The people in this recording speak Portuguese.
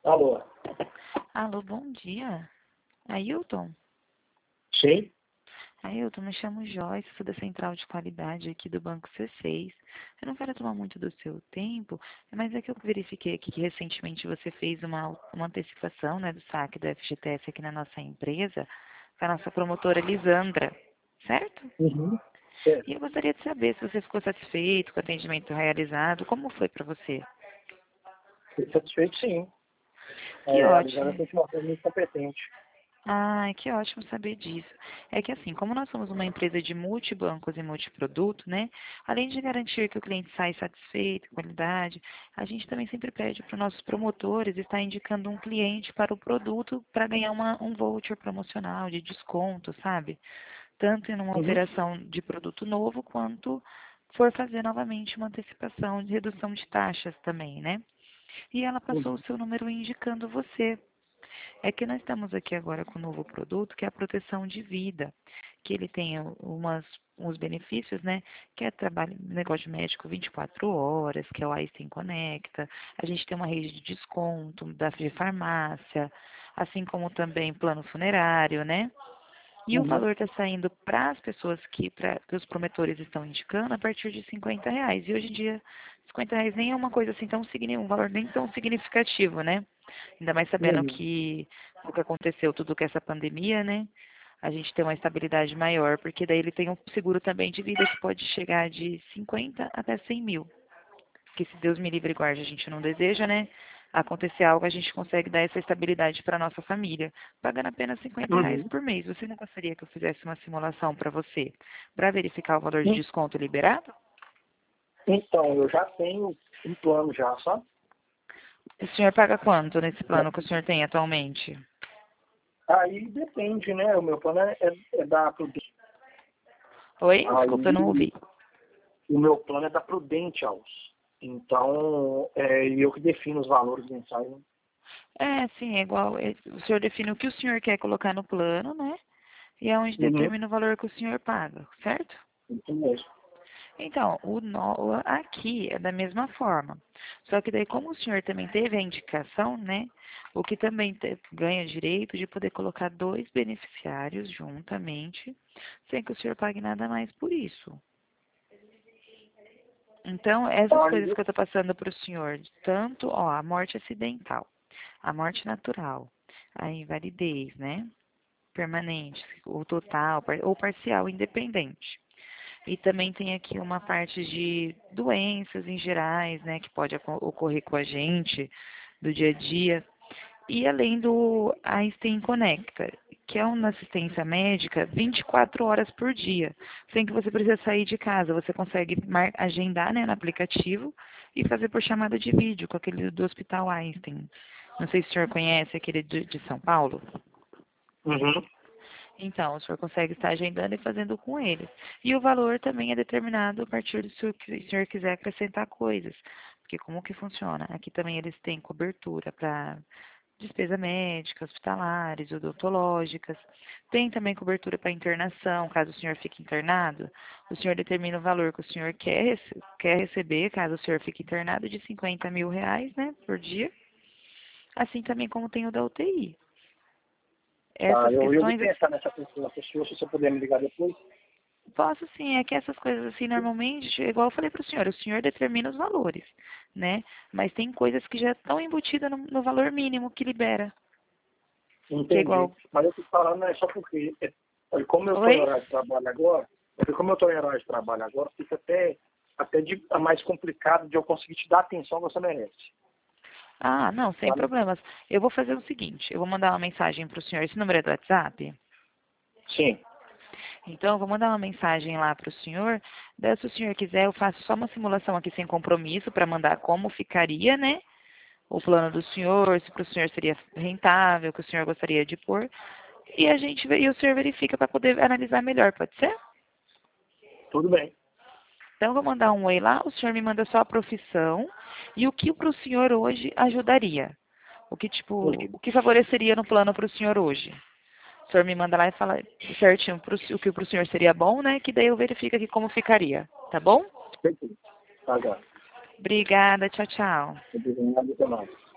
Alô? Alô, bom dia. Ailton? Sim? Ailton, me chamo Joyce, sou da Central de Qualidade aqui do Banco C6. Eu não quero tomar muito do seu tempo, mas é que eu verifiquei aqui que recentemente você fez uma antecipação, né, do saque do FGTS aqui na nossa empresa, com a nossa promotora Lisandra, certo? Uhum. Certo. E eu gostaria de saber se você ficou satisfeito com o atendimento realizado, como foi para você? Fico satisfeito, sim. Que A Lisandra ótimo. tem se mostrado muito competente. Ah, que ótimo saber disso. É que assim, como nós somos uma empresa de multibancos e multiproduto, né? Além de garantir que o cliente sai satisfeito, qualidade, a gente também sempre pede para os nossos promotores estar indicando um cliente para o produto para ganhar um voucher promocional de desconto, sabe? Tanto em uma Uhum. operação de produto novo, quanto for fazer novamente uma antecipação de redução de taxas também, né? E ela passou o Uhum. seu número indicando você. É que nós estamos aqui agora com um novo produto, que é a proteção de vida, que ele tem uns benefícios, né? Que é trabalho, negócio médico 24 horas, que é o Einstein Conecta. A gente tem uma rede de desconto de farmácia, assim como também plano funerário, né? E o Uhum. valor está saindo para as pessoas que os promotores estão indicando a partir de R$ 50. E hoje em dia, R$ 50 nem é uma coisa assim tão um valor nem tão significativo, né? Ainda mais sabendo Uhum. que o que aconteceu tudo com essa pandemia, né? A gente tem uma estabilidade maior, porque daí ele tem um seguro também de vida que pode chegar de 50 até 100 mil. Que se Deus me livre e guarde, a gente não deseja, né? Acontecer algo, a gente consegue dar essa estabilidade para nossa família, pagando apenas R$ 50 Uhum. por mês. Você não gostaria que eu fizesse uma simulação para você, para verificar o valor de En- desconto liberado? Então, eu já tenho um plano já, sabe? O senhor paga quanto nesse plano que o senhor tem atualmente? Aí depende, né? O meu plano é da Prudential. Oi? Desculpa, eu não Aí ouvi. o meu plano é da Prudentials. Então, eu que defino os valores mensais, né? É, sim, é igual. O senhor define o que o senhor quer colocar no plano, né? E é onde Uhum. determina o valor que o senhor paga, certo? Isso mesmo. Então, aqui é da mesma forma. Só que daí, como o senhor também teve a indicação, né? O que também ganha direito de poder colocar dois beneficiários juntamente, sem que o senhor pague nada mais por isso. Então, essas coisas Aí, que eu estou passando para o senhor, tanto, ó, a morte acidental, a morte natural, a invalidez, né? Permanente, ou total, ou parcial, independente. E também tem aqui uma parte de doenças em gerais, né, que pode ocorrer com a gente do dia a dia. E além do Einstein Conecta, que é uma assistência médica 24 horas por dia, sem que você precisa sair de casa. Você consegue agendar, né, no aplicativo e fazer por chamada de vídeo com aquele do Hospital Einstein. Não sei se o senhor conhece aquele de São Paulo. uhum. Então, o senhor consegue estar agendando e fazendo com eles. E o valor também é determinado a partir do que o senhor quiser acrescentar coisas. Porque como que funciona? Aqui também eles têm cobertura para despesa médica, hospitalares, odontológicas. Tem também cobertura para internação, caso o senhor fique internado. O senhor determina o valor que o senhor quer receber, caso o senhor fique internado, de R$ 50 mil, né, por dia. Assim também como tem o da UTI. Tá, Essas eu vou questões, pensar nessa pessoa, se você puder me ligar depois. posso sim, é que essas coisas assim, normalmente, igual eu falei para o senhor determina os valores, né? Mas tem coisas que já estão embutidas no valor mínimo que libera, que é Entendi. igual. Mas eu tô falando é só porque, como eu estou em Oi? horário de trabalho agora, como eu estou em horário de trabalho agora, fica até mais complicado de eu conseguir te dar a atenção que você merece. Ah, não, sem Sabe? problemas. Eu vou fazer o seguinte, eu vou mandar uma mensagem para o senhor. Esse número é do WhatsApp? Sim. Então, eu vou mandar uma mensagem lá para o senhor. Daí, se o senhor quiser, eu faço só uma simulação aqui sem compromisso para mandar como ficaria, né? O plano do senhor, se para o senhor seria rentável, o que o senhor gostaria de pôr. E o senhor verifica para poder analisar melhor, pode ser? Tudo bem. Então, eu vou mandar um oi lá, o senhor me manda só a profissão e o que para o senhor hoje ajudaria. O que, tipo, Uhum. o que favoreceria no plano para o senhor hoje. O senhor me manda lá e fala certinho o que para o senhor seria bom, né? Que daí eu verifico aqui como ficaria, tá bom? Perfeito. Tá, já. Obrigada, tchau, tchau. Obrigado, até mais.